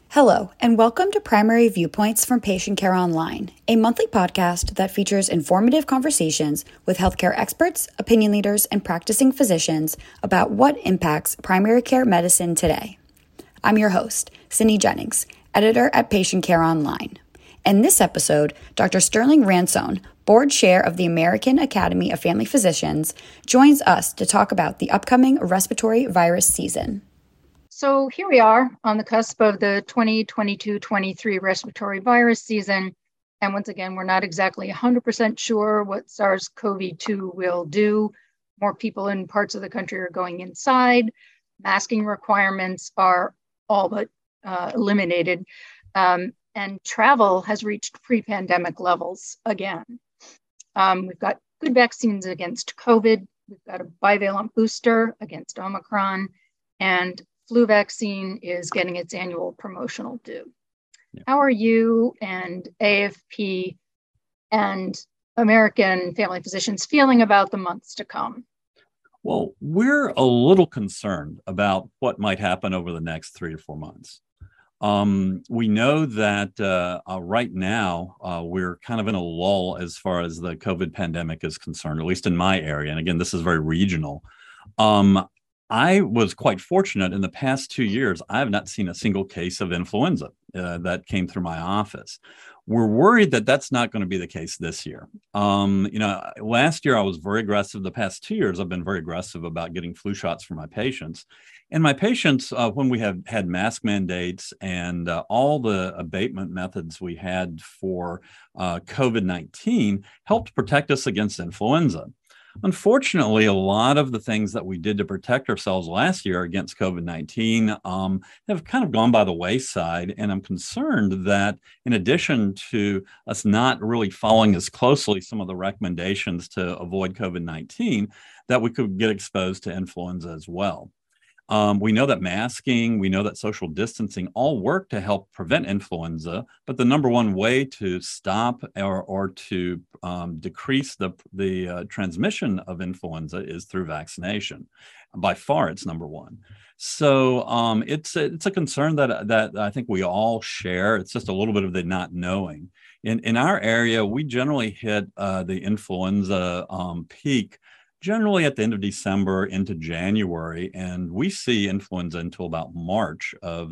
Hello, and welcome to Primary Viewpoints from Patient Care Online, a monthly podcast that features informative conversations with healthcare experts, opinion leaders, and practicing physicians about what impacts primary care medicine today. I'm your host, Cindy Jennings, editor at Patient Care Online. In this episode, Dr. Sterling Ransone, board chair of the American Academy of Family Physicians, joins us to talk about the upcoming respiratory virus season. So here we are on the cusp of the 2022-23 respiratory virus season. And once again, we're not exactly 100% sure what SARS-CoV-2 will do. More people in parts of the country are going inside. Masking requirements are all but eliminated. And travel has reached pre-pandemic levels again. We've got good vaccines against COVID. We've got a bivalent booster against Omicron. And flu vaccine is getting its annual promotional due. Yeah. How are you and AFP and American Family Physicians feeling about the months to come? Well, we're a little concerned about what might happen over the next 3 to 4 months. We know that right now we're kind of in a lull as far as the COVID pandemic is concerned, at least in my area. And again, this is very regional. I was quite fortunate in the past 2 years. I have not seen a single case of influenza that came through my office. We're worried that that's not going to be the case this year. Last year I was very aggressive. The past 2 years I've been very aggressive about getting flu shots for my patients. And my patients, when we have had mask mandates and all the abatement methods we had for COVID-19 helped protect us against influenza. Unfortunately, a lot of the things that we did to protect ourselves last year against COVID-19 have kind of gone by the wayside. And I'm concerned that in addition to us not really following as closely some of the recommendations to avoid COVID-19, that we could get exposed to influenza as well. We know that masking, we know that social distancing all work to help prevent influenza, but the number one way to stop or to decrease the transmission of influenza is through vaccination. By far, it's number one. So it's a concern that I think we all share. It's just a little bit of the not knowing. In our area, we generally hit the influenza peak generally at the end of December into January, and we see influenza until about March of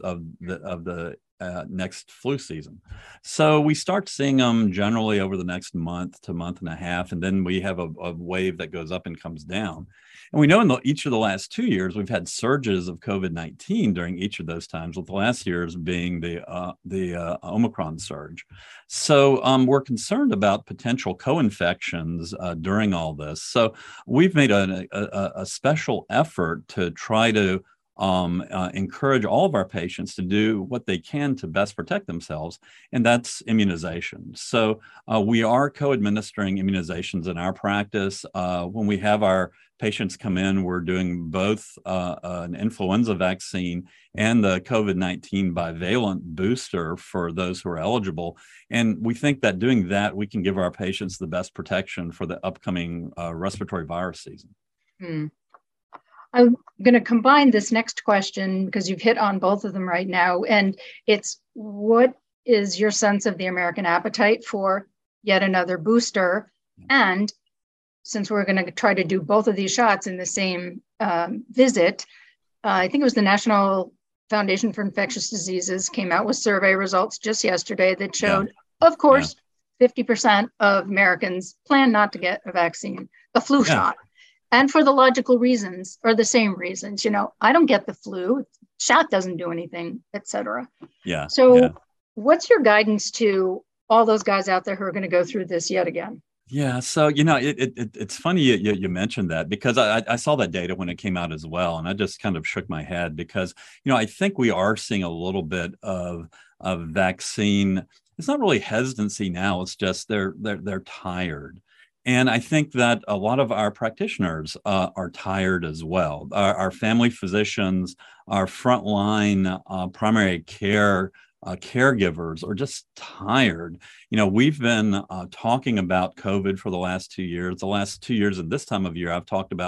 the next flu season. So we start seeing them generally over the next month to month and a half, and then we have a wave that goes up and comes down. And we know in each of the last 2 years, we've had surges of COVID-19 during each of those times, with the last year's being the Omicron surge. So we're concerned about potential co-infections during all this. So we've made a special effort to try to encourage all of our patients to do what they can to best protect themselves, and that's immunization. So we are co-administering immunizations in our practice. When we have our patients come in, we're doing both an influenza vaccine and the COVID-19 bivalent booster for those who are eligible. And we think that doing that, we can give our patients the best protection for the upcoming respiratory virus season. I'm going to combine this next question because you've hit on both of them right now. And it's, what is your sense of the American appetite for yet another booster? And since we're going to try to do both of these shots in the same visit, I think it was the National Foundation for Infectious Diseases came out with survey results just yesterday that showed, of course, 50% of Americans plan not to get a vaccine, a flu shot. And for the logical reasons, or the same reasons, I don't get the flu, shot doesn't do anything, et cetera. What's your guidance to all those guys out there who are going to go through this yet again? Yeah, so, it's funny you mentioned that, because I saw that data when it came out as well, and I just kind of shook my head because, I think we are seeing a little bit of vaccine. It's not really hesitancy now, it's just they're tired. And I think that a lot of our practitioners are tired as well. Our family physicians, our frontline primary care caregivers are just tired. We've been talking about COVID for the last 2 years. The last 2 years at this time of year, I've talked about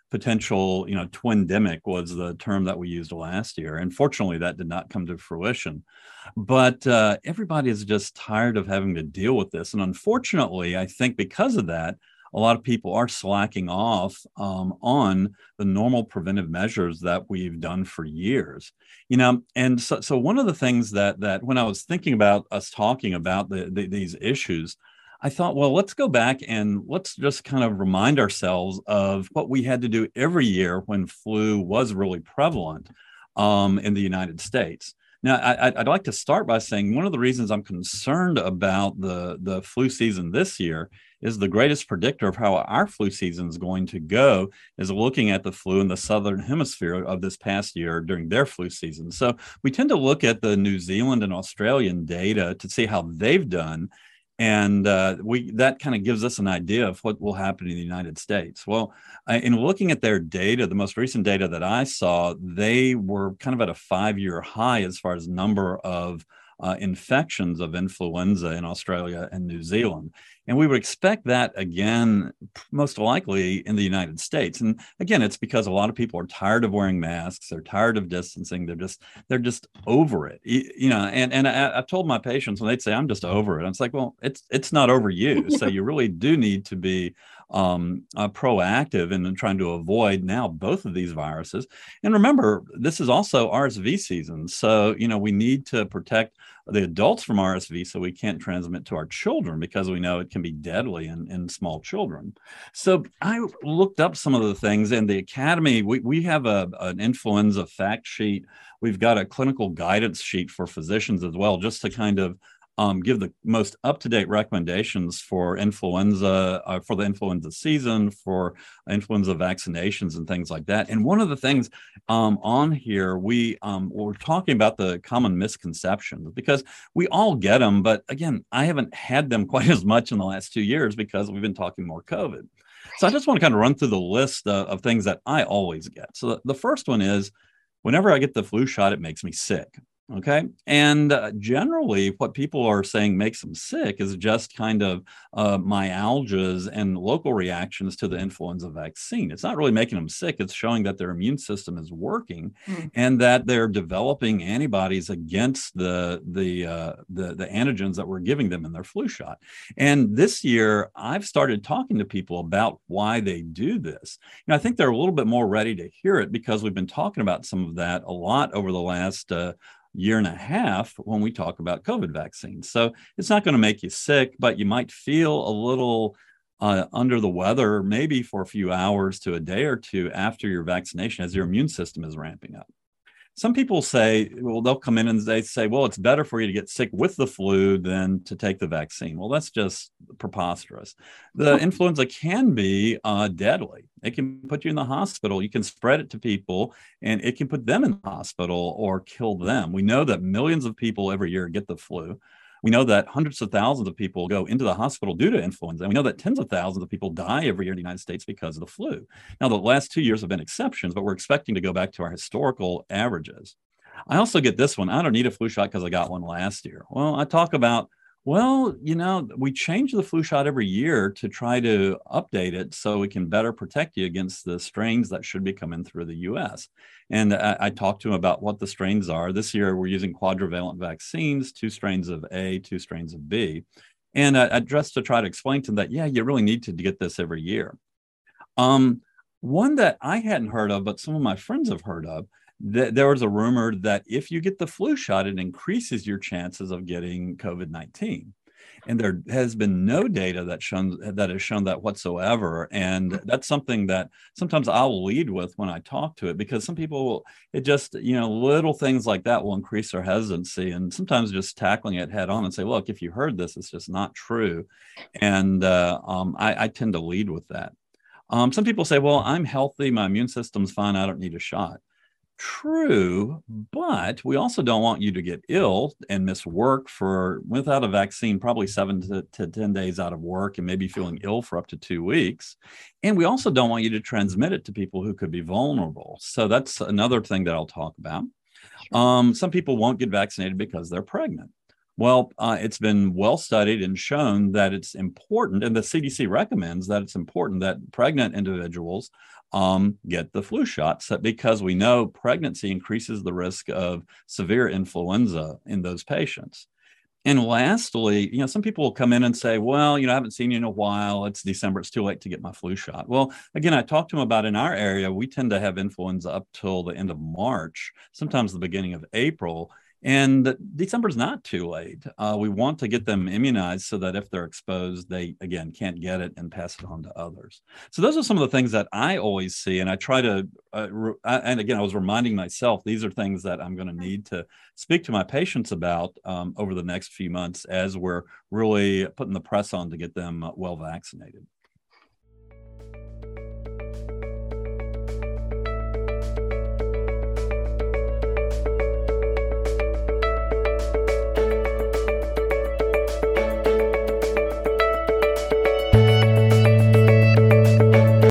potential, twindemic was the term that we used last year. And fortunately, that did not come to fruition. But everybody is just tired of having to deal with this. And unfortunately, I think because of that, a lot of people are slacking off on the normal preventive measures that we've done for years. And so one of the things that when I was thinking about us talking about these issues, I thought, well, let's go back and let's just kind of remind ourselves of what we had to do every year when flu was really prevalent in the United States. Now, I'd like to start by saying one of the reasons I'm concerned about the flu season this year is the greatest predictor of how our flu season is going to go is looking at the flu in the Southern Hemisphere of this past year during their flu season. So we tend to look at the New Zealand and Australian data to see how they've done. And that kind of gives us an idea of what will happen in the United States. Well, in looking at their data, the most recent data that I saw, they were kind of at a 5-year high as far as number of infections of influenza in Australia and New Zealand. And we would expect that again, most likely in the United States. And again, it's because a lot of people are tired of wearing masks. They're tired of distancing. They're just over it. And I've told my patients when they'd say, I'm just over it. It's like, well, it's not over you. So you really do need to be proactive in trying to avoid now both of these viruses. And remember, this is also RSV season. So, we need to protect the adults from RSV so we can't transmit to our children because we know it can be deadly in small children. So I looked up some of the things in the Academy. We have an influenza fact sheet. We've got a clinical guidance sheet for physicians as well, just to kind of give the most up-to-date recommendations for influenza, for the influenza season, for influenza vaccinations and things like that. And one of the things on here, we're talking about the common misconceptions because we all get them. But again, I haven't had them quite as much in the last 2 years because we've been talking more COVID. So I just want to kind of run through the list of things that I always get. So the first one is, whenever I get the flu shot, it makes me sick. Okay. And generally, what people are saying makes them sick is just kind of myalgias and local reactions to the influenza vaccine. It's not really making them sick. It's showing that their immune system is working and that they're developing antibodies against the antigens that we're giving them in their flu shot. And this year, I've started talking to people about why they do this. I think they're a little bit more ready to hear it because we've been talking about some of that a lot over the last year and a half when we talk about COVID vaccines. So it's not going to make you sick, but you might feel a little under the weather, maybe for a few hours to a day or two after your vaccination as your immune system is ramping up. Some people say, well, they'll come in and they say, well, it's better for you to get sick with the flu than to take the vaccine. Well, that's just preposterous. The influenza can be deadly. It can put you in the hospital. You can spread it to people and it can put them in the hospital or kill them. We know that millions of people every year get the flu. We know that hundreds of thousands of people go into the hospital due to influenza. And we know that tens of thousands of people die every year in the United States because of the flu. Now, the last 2 years have been exceptions, but we're expecting to go back to our historical averages. I also get this one. I don't need a flu shot because I got one last year. Well, I talk about, we change the flu shot every year to try to update it so we can better protect you against the strains that should be coming through the U.S. And I talked to him about what the strains are. This year, we're using quadrivalent vaccines, 2 strains of A, 2 strains of B. And I just to try to explain to them that, you really need to get this every year. One that I hadn't heard of, but some of my friends have heard of, there was a rumor that if you get the flu shot, it increases your chances of getting COVID-19. And there has been no data that has shown that whatsoever. And that's something that sometimes I'll lead with when I talk to it, because some people, it just, little things like that will increase their hesitancy. And sometimes just tackling it head on and say, look, if you heard this, it's just not true. And I tend to lead with that. Some people say, well, I'm healthy. My immune system's fine. I don't need a shot. True, but we also don't want you to get ill and miss work without a vaccine, probably 7 to 10 days out of work and maybe feeling ill for up to 2 weeks. And we also don't want you to transmit it to people who could be vulnerable. So that's another thing that I'll talk about. Some people won't get vaccinated because they're pregnant. Well, it's been well studied and shown that it's important, and the CDC recommends that it's important that pregnant individuals get the flu shots because we know pregnancy increases the risk of severe influenza in those patients. And lastly, some people will come in and say, well, I haven't seen you in a while. It's December. It's too late to get my flu shot. Well, again, I talked to them about in our area, we tend to have influenza up till the end of March, sometimes the beginning of April. And December is not too late. We want to get them immunized so that if they're exposed, they, again, can't get it and pass it on to others. So those are some of the things that I always see. And I try to, and again, I was reminding myself, these are things that I'm going to need to speak to my patients about over the next few months as we're really putting the press on to get them well vaccinated.